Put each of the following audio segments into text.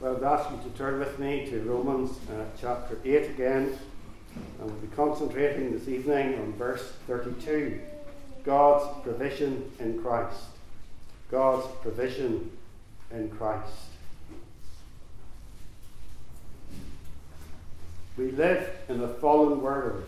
Well, I'd ask you to turn with me to Romans chapter 8 again, and we'll be concentrating this evening on verse 32. God's provision in Christ. God's provision in Christ. We live in a fallen world.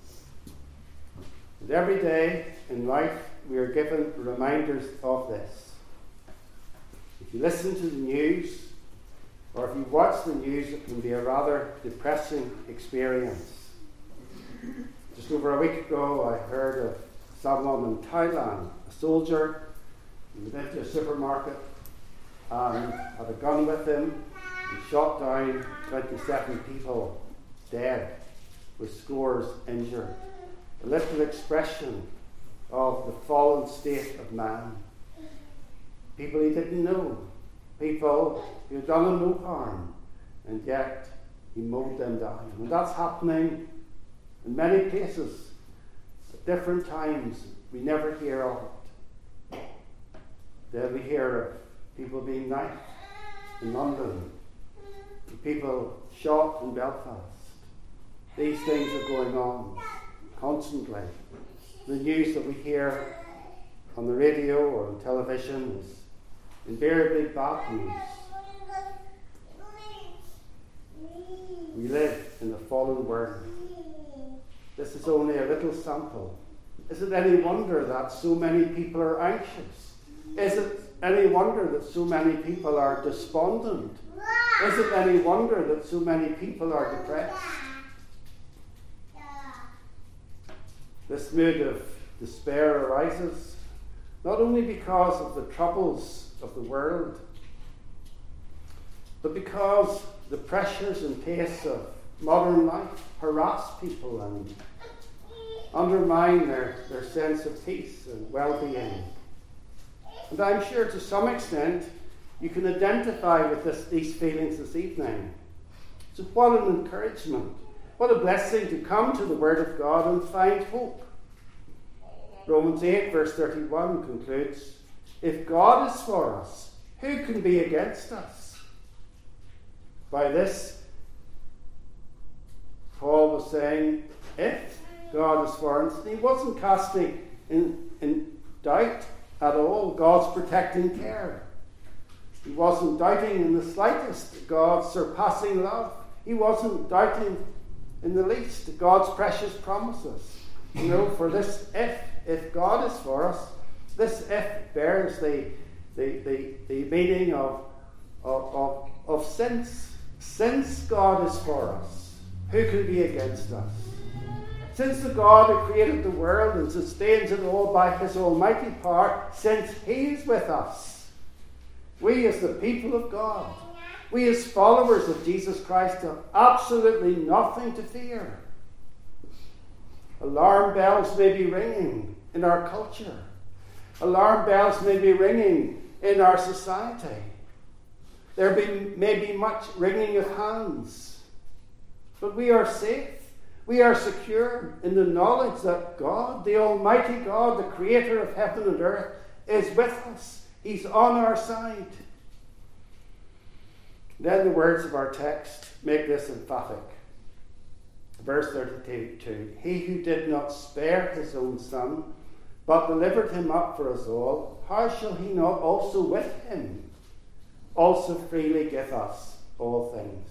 And every day in life we are given reminders of this. If you listen to the news, or if you watch the news, it can be a rather depressing experience. Just over a week ago, I heard of someone in Thailand, a soldier, who went into a supermarket and had a gun with him. He shot down 27 people dead, with scores injured. A little expression of the fallen state of man. People he didn't know. People who had done him no harm, and yet he mowed them down. And that's happening in many places at different times. We never hear of it. Then we hear of people being knifed in London, people shot in Belfast. These things are going on constantly. The news that we hear on the radio or on television is invariably bad news. We live in a fallen world. This is only a little sample. Is it any wonder that so many people are anxious? Is it any wonder that so many people are despondent? Is it any wonder that so many people are depressed? This mood of despair arises not only because of the troubles of the world, but because the pressures and tastes of modern life harass people and undermine their sense of peace and well-being. And I'm sure to some extent you can identify with these feelings this evening. So what an encouragement, what a blessing to come to the Word of God and find hope. Romans 8 verse 31 concludes, if God is for us, who can be against us? By this, Paul was saying, if God is for us, he wasn't casting in doubt at all God's protecting care. He wasn't doubting in the slightest God's surpassing love. He wasn't doubting in the least God's precious promises. You know, for this if God is for us, this if bears the meaning of since. Since God is for us, who can be against us? Since the God who created the world and sustains it all by his almighty power, since he is with us, we as the people of God, we as followers of Jesus Christ have absolutely nothing to fear. Alarm bells may be ringing in our culture. Alarm bells may be ringing in our society. There may be much wringing of hands. But we are safe. We are secure in the knowledge that God, the Almighty God, the Creator of heaven and earth, is with us. He's on our side. Then the words of our text make this emphatic. Verse 32, he who did not spare his own son, but delivered him up for us all, how shall he not also with him also freely give us all things?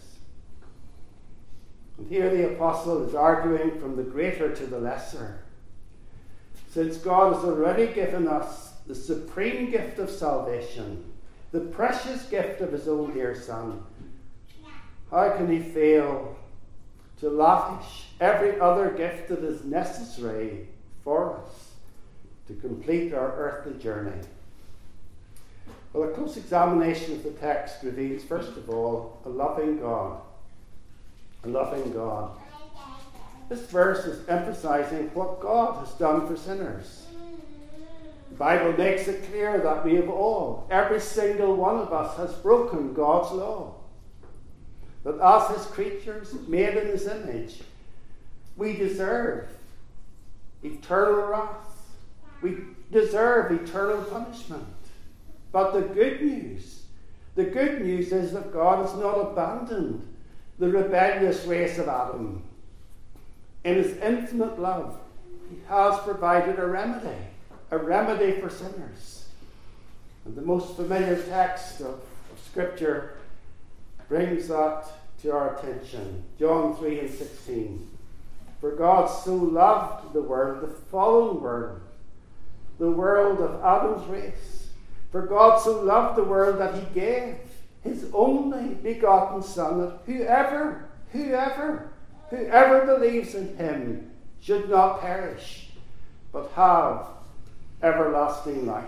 And here the apostle is arguing from the greater to the lesser. Since God has already given us the supreme gift of salvation, the precious gift of his own dear son, how can he fail to lavish every other gift that is necessary for us to complete our earthly journey? Well, a close examination of the text reveals, first of all, a loving God. A loving God. This verse is emphasizing what God has done for sinners. The Bible makes it clear that we have all, every single one of us, has broken God's law. That as his creatures, made in his image, we deserve eternal wrath. We deserve eternal punishment. But the good news, The good news is that God has not abandoned the rebellious race of Adam. In his infinite love, he has provided a remedy for sinners. And the most familiar text of Scripture brings that to our attention. John 3:16. For God so loved the world, the fallen world, the world of Adam's race. For God so loved the world that he gave his only begotten Son, that whoever believes in him should not perish, but have everlasting life.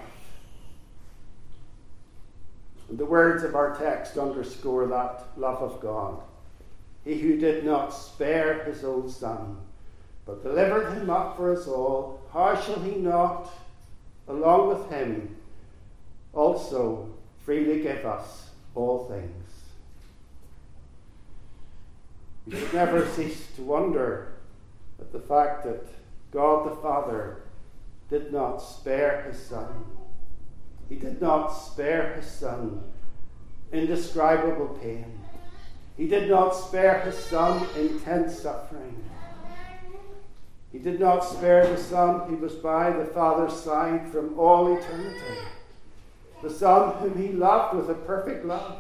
And the words of our text underscore that love of God. He who did not spare his own Son, but delivered him up for us all, how shall he not, along with him, also freely give us all things? We should never cease to wonder at the fact that God the Father did not spare his Son. He did not spare his Son indescribable pain. He did not spare his Son intense suffering. He did not spare the Son who was by the Father's side from all eternity. The Son whom he loved with a perfect love.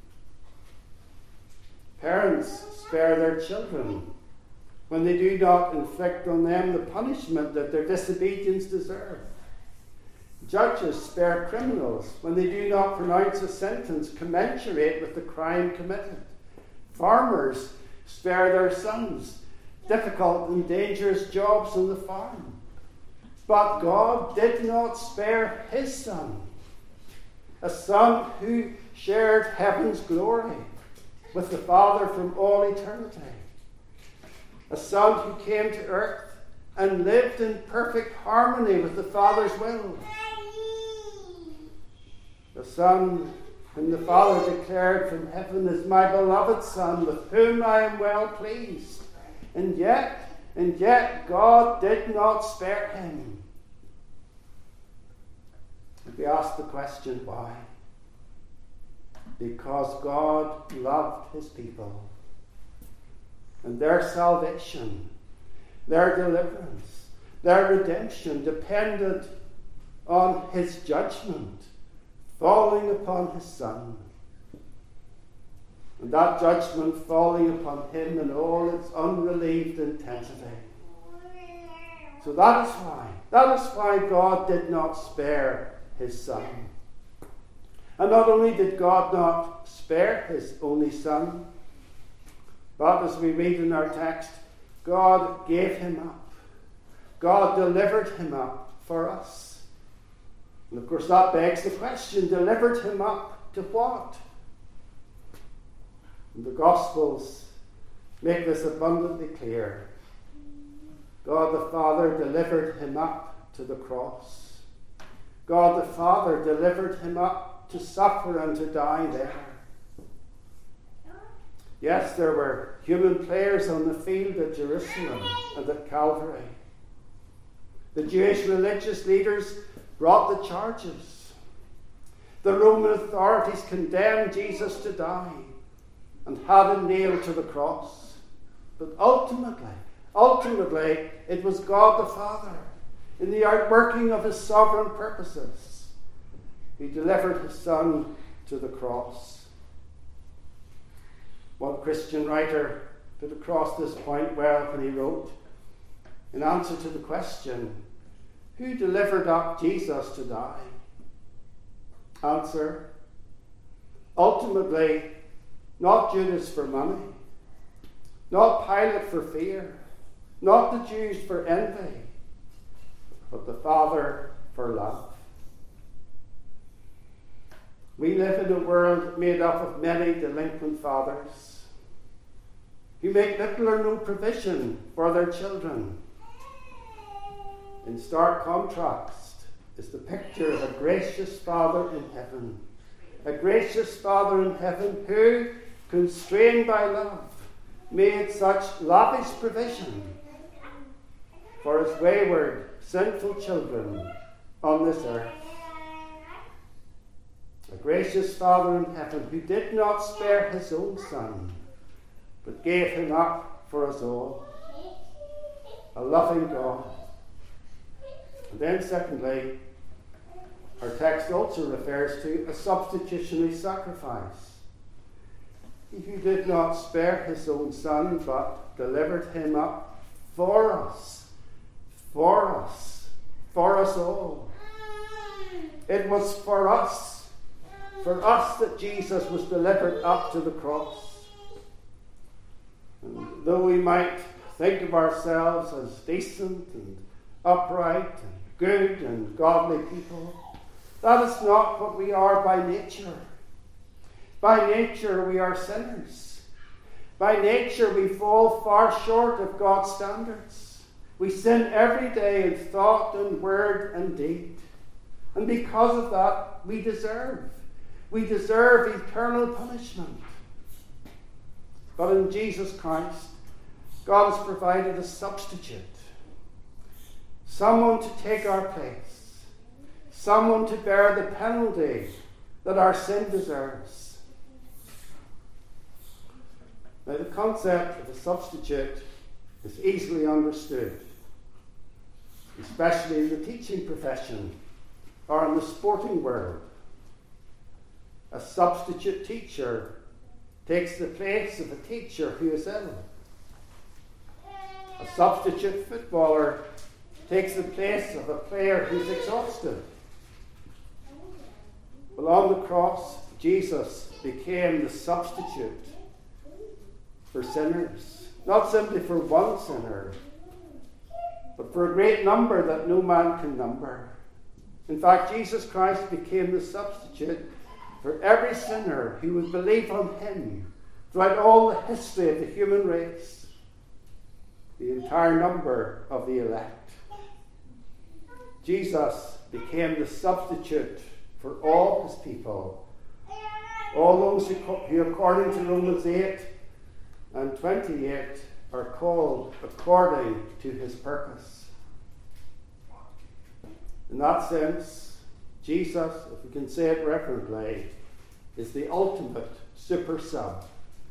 Parents spare their children when they do not inflict on them the punishment that their disobedience deserves. Judges spare criminals when they do not pronounce a sentence commensurate with the crime committed. Farmers spare their sons difficult and dangerous jobs on the farm. But God did not spare his Son, a Son who shared heaven's glory with the Father from all eternity, a Son who came to earth and lived in perfect harmony with the Father's will, the Son whom the Father declared from heaven as my beloved Son, with whom I am well pleased. And yet God did not spare him. If we ask the question, why? Because God loved his people. And their salvation, their deliverance, their redemption depended on his judgment falling upon his Son. And that judgment falling upon him in all its unrelieved intensity. So that is why God did not spare his Son. And not only did God not spare his only Son, but as we read in our text, God gave him up. God delivered him up for us. And of course that begs the question, delivered him up to what? And the Gospels make this abundantly clear. God the Father delivered him up to the cross. God the Father delivered him up to suffer and to die there. Yes, there were human players on the field at Jerusalem and at Calvary. The Jewish religious leaders brought the charges. The Roman authorities condemned Jesus to die and had him nailed to the cross. But ultimately, it was God the Father, in the outworking of his sovereign purposes, who delivered his Son to the cross. One Christian writer put across this point well when he wrote, in answer to the question, who delivered up Jesus to die? Answer, ultimately, not Judas for money, not Pilate for fear, not the Jews for envy, but the Father for love. We live in a world made up of many delinquent fathers who make little or no provision for their children. In stark contrast is the picture of a gracious Father in heaven. A gracious Father in heaven who, constrained by love, made such lavish provision for his wayward, sinful children on this earth. A gracious Father in heaven who did not spare his own Son, but gave him up for us all. A loving God. And then secondly, our text also refers to a substitutionary sacrifice. He who did not spare his own Son, but delivered him up for us all. It was for us that Jesus was delivered up to the cross. And though we might think of ourselves as decent and upright and good and godly people, that is not what we are by nature. By nature we are sinners. By nature we fall far short of God's standards. We sin every day in thought and word and deed. And because of that, we deserve eternal punishment. But in Jesus Christ, God has provided a substitute. Someone to take our place. Someone to bear the penalty that our sin deserves. Now, the concept of a substitute is easily understood, especially in the teaching profession or in the sporting world. A substitute teacher takes the place of a teacher who is ill. A substitute footballer takes the place of a player who's exhausted. Well, on the cross, Jesus became the substitute for sinners. Not simply for one sinner, but for a great number that no man can number. In fact, Jesus Christ became the substitute for every sinner who would believe on him throughout all the history of the human race, the entire number of the elect. Jesus became the substitute for all his people, all those who according to Romans 8 and 28 are called according to his purpose. In that sense, Jesus, if we can say it reverently, is the ultimate super sub.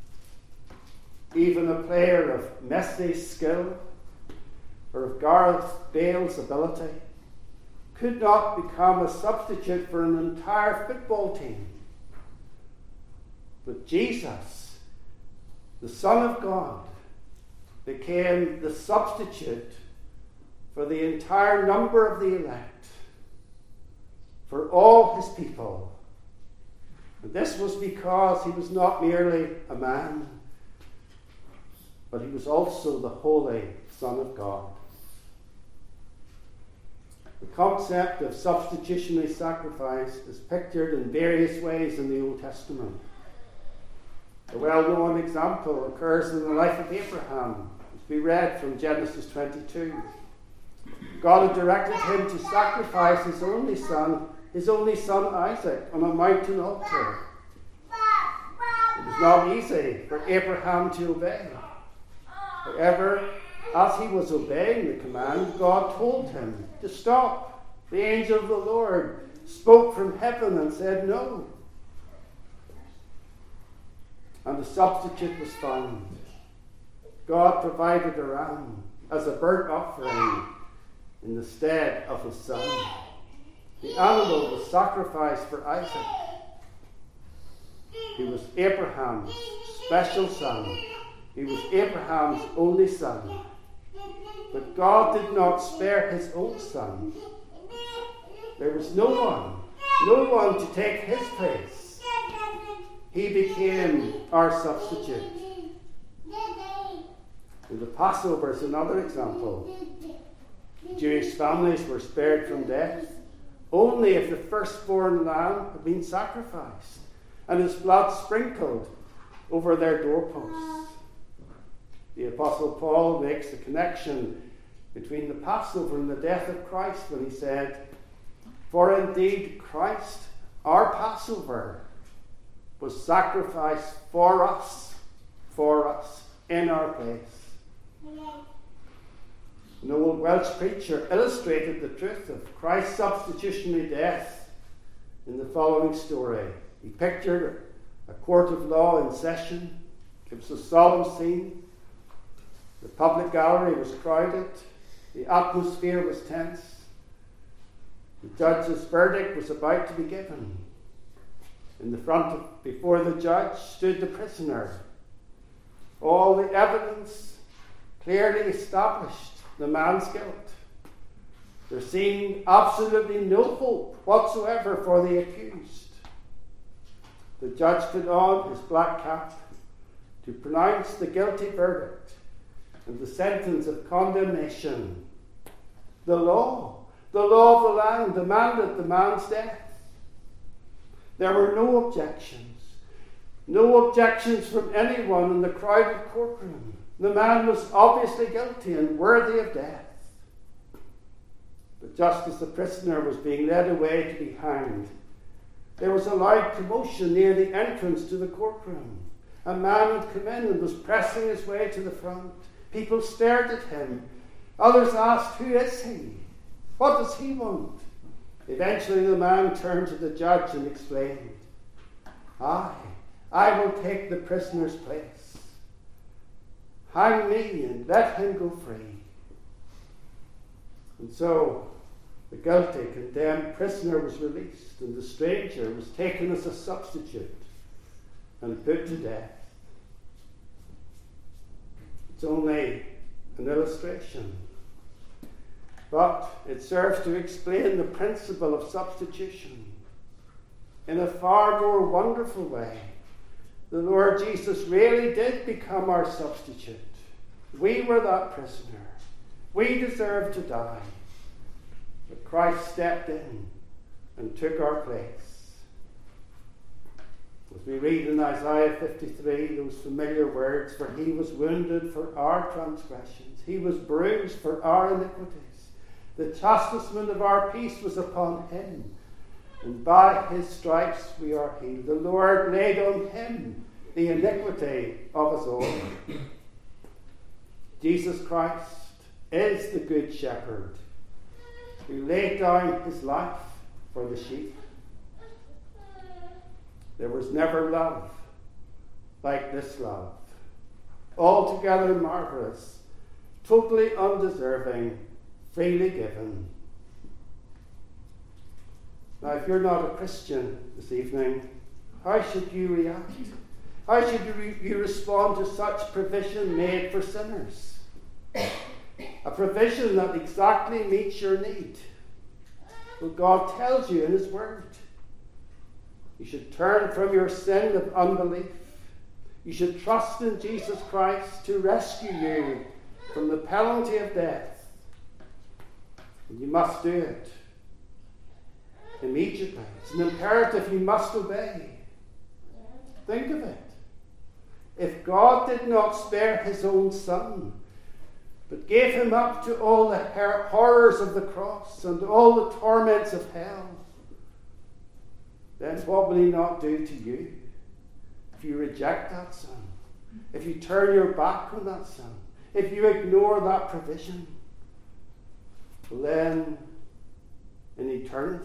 Even a player of Messi's skill or of Gareth Bale's ability could not become a substitute for an entire football team. But Jesus, the Son of God, became the substitute for the entire number of the elect, for all his people. And this was because he was not merely a man, but he was also the Holy Son of God. The concept of substitutionary sacrifice is pictured in various ways in the Old Testament. A well-known example occurs in the life of Abraham, as we read from Genesis 22. God had directed him to sacrifice his only son Isaac, on a mountain altar. It was not easy for Abraham to obey. However, as he was obeying the command, God told him to stop. The angel of the Lord spoke from heaven and said no. And the substitute was found. God provided a ram as a burnt offering in the stead of his son. The animal was sacrificed for Isaac. He was Abraham's special son. He was Abraham's only son. But God did not spare his own son. There was no one to take his place. He became our substitute. And the Passover is another example. Jewish families were spared from death only if the firstborn lamb had been sacrificed and his blood sprinkled over their doorposts. The Apostle Paul makes the connection between the Passover and the death of Christ when he said, "For indeed Christ, our Passover, was sacrificed for us, in our place." An old Welsh preacher illustrated the truth of Christ's substitutionary death in the following story. He pictured a court of law in session. It was a solemn scene. The public gallery was crowded. The atmosphere was tense. The judge's verdict was about to be given. Before the judge stood the prisoner. All the evidence clearly established the man's guilt. There seemed absolutely no hope whatsoever for the accused. The judge put on his black cap to pronounce the guilty verdict and the sentence of condemnation. The law of the land demanded the man's death. There were no objections from anyone in the crowded courtroom. The man was obviously guilty and worthy of death. But just as the prisoner was being led away to be hanged, there was a loud commotion near the entrance to the courtroom. A man had come in and was pressing his way to the front. People stared at him. Others asked, "Who is he? What does he want?" Eventually the man turned to the judge and explained, I will take the prisoner's place. Hang me and let him go free." And so the guilty, condemned prisoner was released, and the stranger was taken as a substitute and put to death. It's only an illustration, but it serves to explain the principle of substitution in a far more wonderful way. The Lord Jesus really did become our substitute. We were that prisoner. We deserved to die. But Christ stepped in and took our place. As we read in Isaiah 53, those familiar words, "For he was wounded for our transgressions, he was bruised for our iniquities. The chastisement of our peace was upon him, and by his stripes we are healed." The Lord laid on him the iniquity of us all. Jesus Christ is the Good Shepherd who laid down his life for the sheep. There was never love like this love. Altogether marvelous, totally undeserving, freely given. Now, if you're not a Christian this evening, how should you react? How should you respond to such provision made for sinners? A provision that exactly meets your need. Well, God tells you in his word. You should turn from your sin of unbelief. You should trust in Jesus Christ to rescue you from the penalty of death. And you must do it immediately. It's an imperative you must obey. Think of it. If God did not spare his own Son, but gave him up to all the horrors of the cross and all the torments of hell, then what will he not do to you if you reject that Son, if you turn your back on that Son, if you ignore that provision? Well, then, in eternity,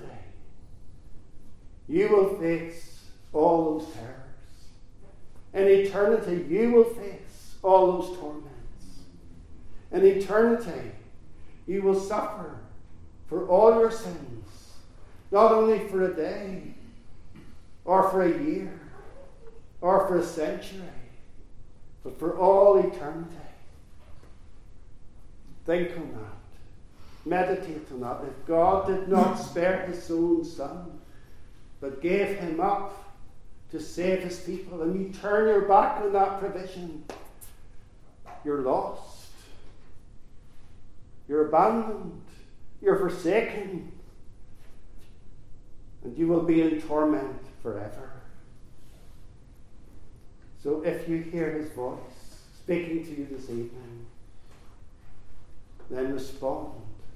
you will face all those terrors. In eternity, you will face all those torments. In eternity, you will suffer for all your sins, not only for a day, or for a year, or for a century, but for all eternity. Think on that. Meditate on that. If God did not spare his own Son, but gave him up to save his people, and you turn your back on that provision, you're lost. You're abandoned. You're forsaken. And you will be in torment forever. So if you hear his voice speaking to you this evening, then respond.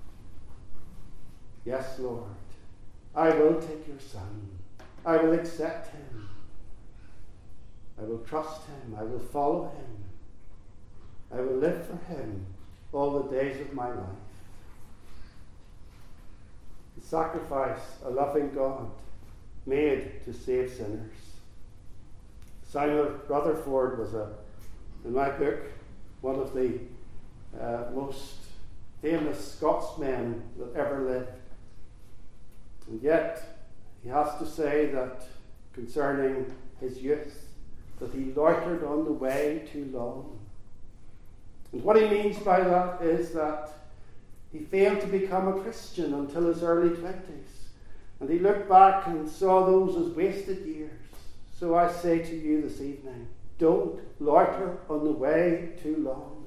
Yes, Lord, I will take your Son. I will accept him. I will trust him. I will follow him. I will live for him all the days of my life. The sacrifice a loving God made to save sinners. Samuel Rutherford was, in my book, one of the most famous Scotsmen that ever lived. And yet, he has to say that concerning his youth, that he loitered on the way too long. And what he means by that is that he failed to become a Christian until his early 20s. And he looked back and saw those as wasted years. So I say to you this evening, don't loiter on the way too long.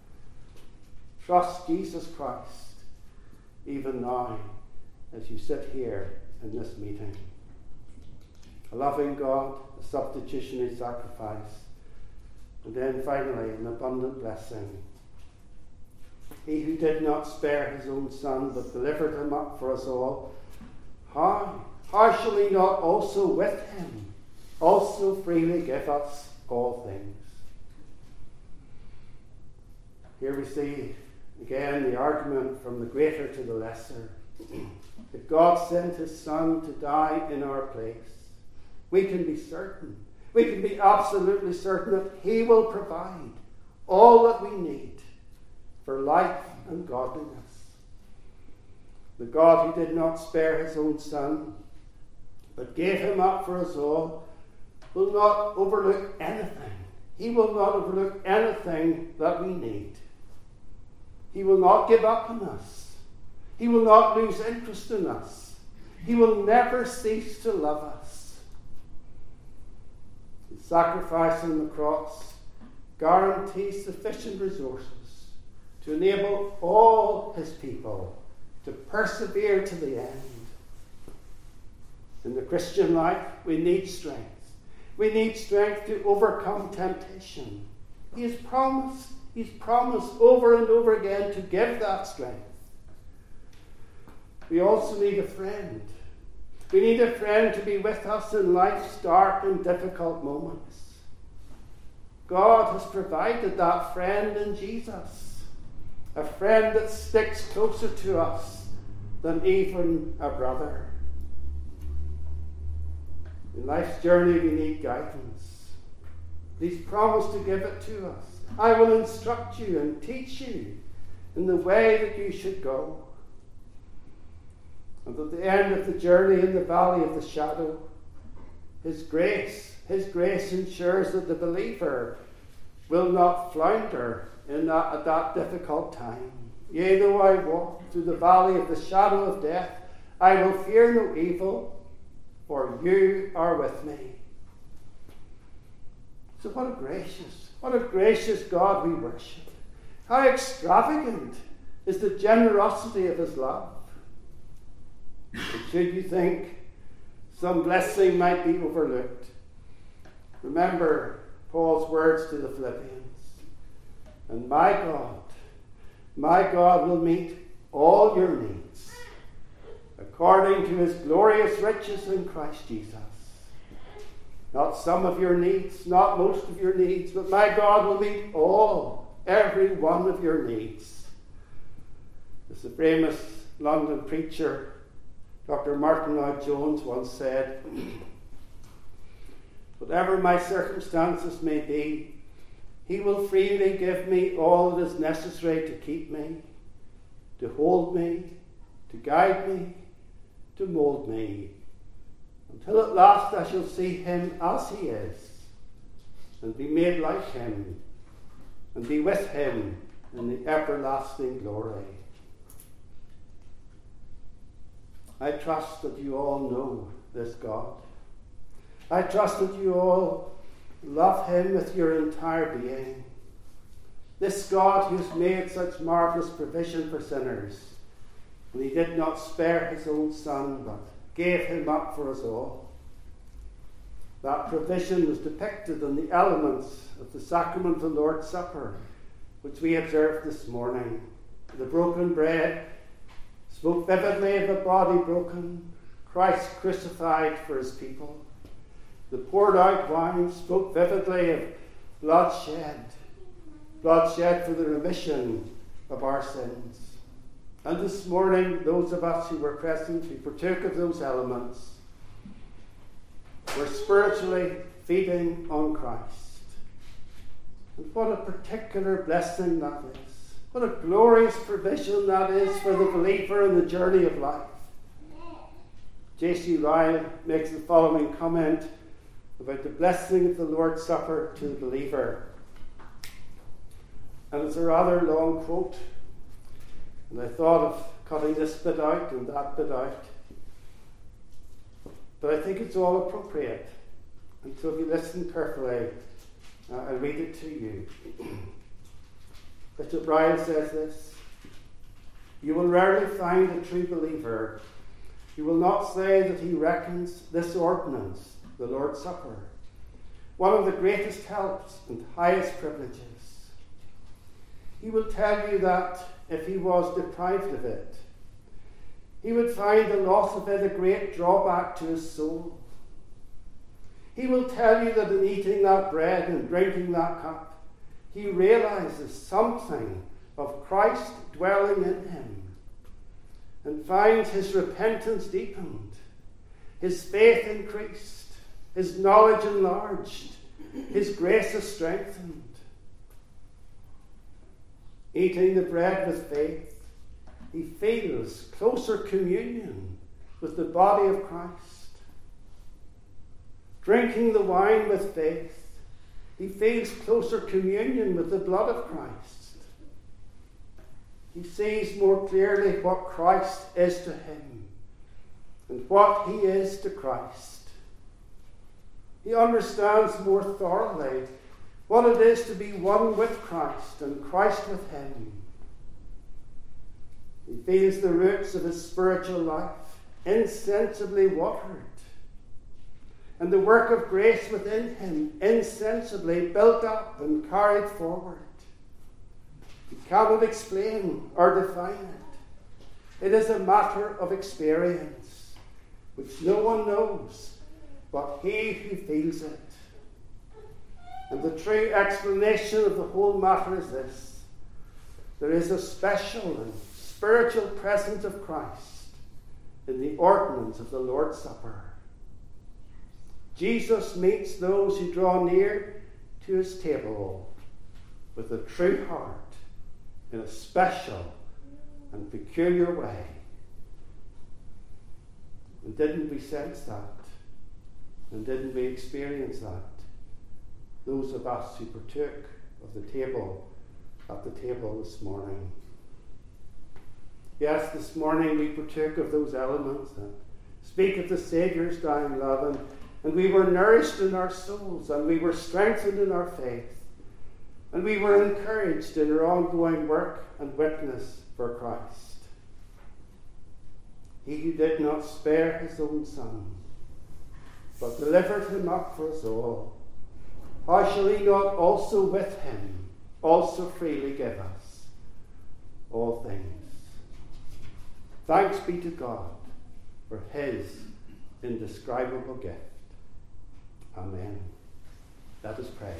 Trust Jesus Christ, even now, as you sit here in this meeting. A loving God, a substitutionary sacrifice, and then finally an abundant blessing. He who did not spare his own son, but delivered him up for us all, how shall he not also with him also freely give us all things? Here we see again the argument from the greater to the lesser. If God sent his son to die in our place, we can be certain, we can be absolutely certain that he will provide all that we need for life and godliness. The God who did not spare his own son, but gave him up for us all, will not overlook anything. He will not overlook anything that we need. He will not give up on us. He will not lose interest in us. He will never cease to love us. His sacrifice on the cross guarantees sufficient resources to enable all his people to persevere to the end. In the Christian life, we need strength. We need strength to overcome temptation. He's promised over and over again to give that strength. We also need a friend. We need a friend to be with us in life's dark and difficult moments. God has provided that friend in Jesus. A friend that sticks closer to us than even a brother. In life's journey we need guidance. He's promised to give it to us. I will instruct you and teach you in the way that you should go. And at the end of the journey in the valley of the shadow, His grace ensures that the believer will not flounder at that difficult time. Yea, though I walk through the valley of the shadow of death, I will fear no evil, for you are with me. So what a gracious God we worship. How extravagant is the generosity of his love. And should you think some blessing might be overlooked, remember Paul's words to the Philippians. And my God will meet all your needs according to his glorious riches in Christ Jesus. Not some of your needs, not most of your needs, but my God will meet every one of your needs. As the famous London preacher, Dr. Martin Lloyd-Jones, once said, whatever my circumstances may be, he will freely give me all that is necessary to keep me, to hold me, to guide me, to mould me, until at last I shall see him as he is, and be made like him, and be with him in the everlasting glory. I trust that you all know this God. I trust that you all love him with your entire being. This God who's made such marvellous provision for sinners, and he did not spare his own son, but gave him up for us all. That provision was depicted in the elements of the sacrament of the Lord's Supper, which we observed this morning. The broken bread spoke vividly of a body broken, Christ crucified for his people. The poured out wine spoke vividly of blood shed for the remission of our sins. And this morning, those of us who were present, we partook of those elements. We're spiritually feeding on Christ. And what a particular blessing that is. What a glorious provision that is for the believer in the journey of life. J.C. Ryle makes the following comment about the blessing of the Lord's Supper to the believer. And it's a rather long quote. And I thought of cutting this bit out and that bit out. But I think it's all appropriate. And so if you listen carefully, I'll read it to you. Bishop Ryle says this: "You will rarely find a true believer who will not say that he reckons this ordinance, the Lord's Supper, one of the greatest helps and highest privileges. He will tell you that if he was deprived of it, he would find the loss of it a great drawback to his soul. He will tell you that in eating that bread and drinking that cup, he realizes something of Christ dwelling in him, and finds his repentance deepened, his faith increased, his knowledge enlarged, his grace is strengthened. Eating the bread with faith, he feels closer communion with the body of Christ. Drinking the wine with faith, he feels closer communion with the blood of Christ. He sees more clearly what Christ is to him and what he is to Christ. He understands more thoroughly what it is to be one with Christ and Christ with him. He feels the roots of his spiritual life insensibly watered, and the work of grace within him insensibly built up and carried forward. He cannot explain or define it. It is a matter of experience, which no one knows but he who feels it. And the true explanation of the whole matter is this: there is a special and spiritual presence of Christ in the ordinance of the Lord's Supper. Jesus meets those who draw near to his table with a true heart in a special and peculiar way. And didn't we sense that? And didn't we experience that? Those of us who partook of the table at the table this morning. Yes, this morning we partook of those elements that speak of the Saviour's dying love, and we were nourished in our souls, and we were strengthened in our faith, and we were encouraged in our ongoing work and witness for Christ. He who did not spare his own Son, but delivered him up for us all, how shall he not also with him also freely give us all things? Thanks be to God for his indescribable gift. Amen. Let us pray.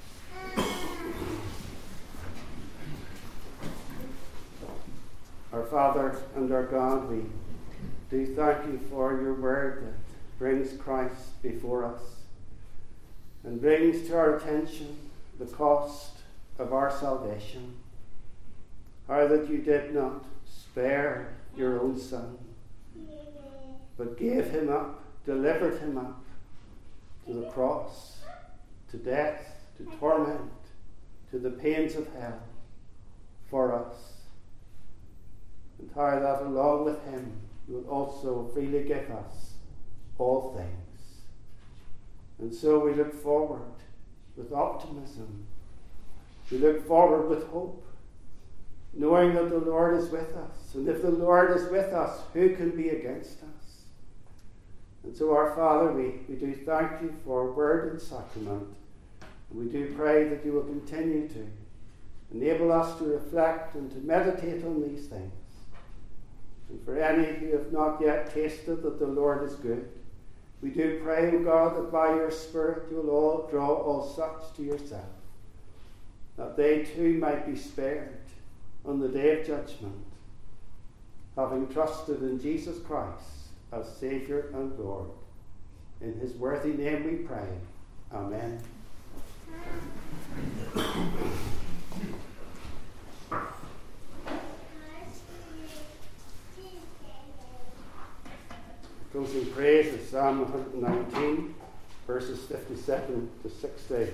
Our Father and our God, we do thank you for your word that brings Christ before us and brings to our attention the cost of our salvation. How that you did not spare your own Son, but gave him up, delivered him up to the cross, to death, to torment, to the pains of hell for us. And how that along with him you will also freely give us all things. And so we look forward with optimism. We look forward with hope, knowing that the Lord is with us. And if the Lord is with us, who can be against us? And so, our Father, we do thank you for word and sacrament. And we do pray that you will continue to enable us to reflect and to meditate on these things. And for any who have not yet tasted that the Lord is good, we do pray, O God, that by your Spirit you will all draw all such to yourself, that they too might be spared on the day of judgment, having trusted in Jesus Christ as Saviour and Lord. In his worthy name we pray. Amen. Closing praise is Psalm 119, verses 57 to 60.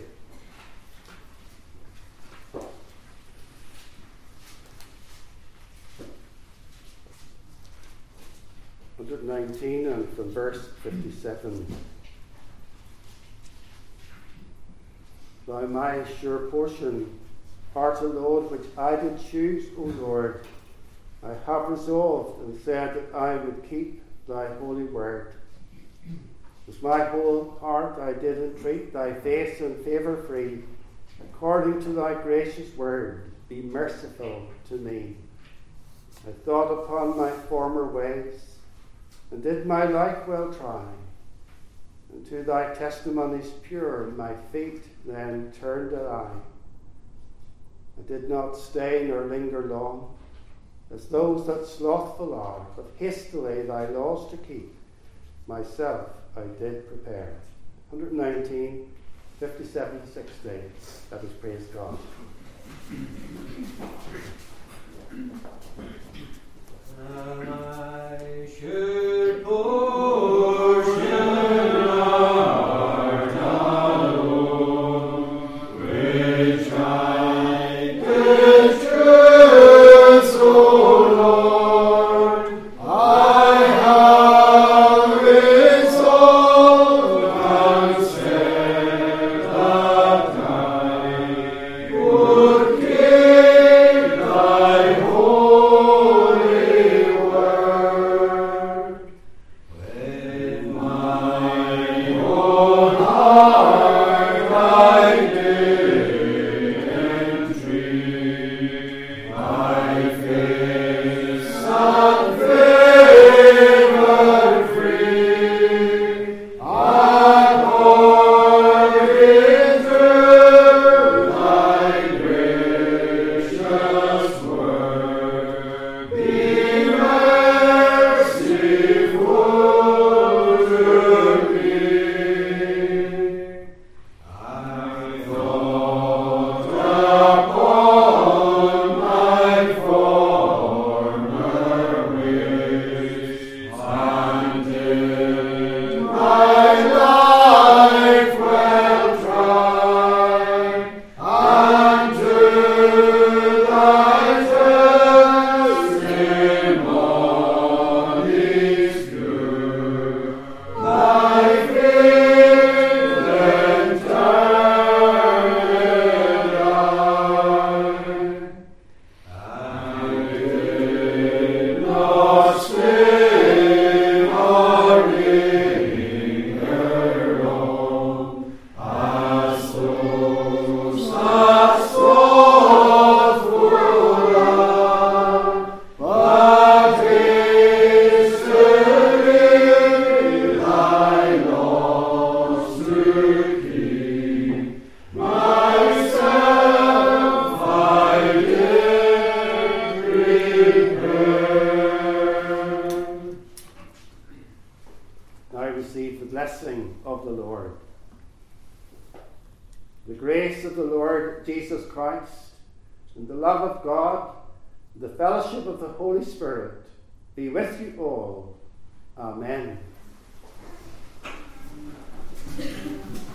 And from verse 57. Thou my sure portion art alone, which I did choose, O Lord. I have resolved and said that I would keep thy holy word. With my whole heart I did entreat thy face and favour free. According to thy gracious word, be merciful to me. I thought upon my former ways, and did my life well try. And to thy testimonies pure my feet then turned I. I did not stay nor linger long, as those that slothful are, but hastily thy laws to keep, myself I did prepare. 119, 57, 60. Let us praise God. I should portion art alone, which I did choose, O Lord. I have resolved and said that I would keep thy holy word. With my whole heart I did entreat thy face and favour free, according to thy gracious word. Be merciful to me. I thought upon my former ways, and did my life well try, and to thy testimonies pure, thy feet then turned I did not stay nor linger long, as those that slothful are, but hastily thy laws to keep, myself I did prepare. Now receive the blessing of the Lord. The grace of the Lord Jesus Christ, and the love of God, and the fellowship of the Holy Spirit be with you all. Amen.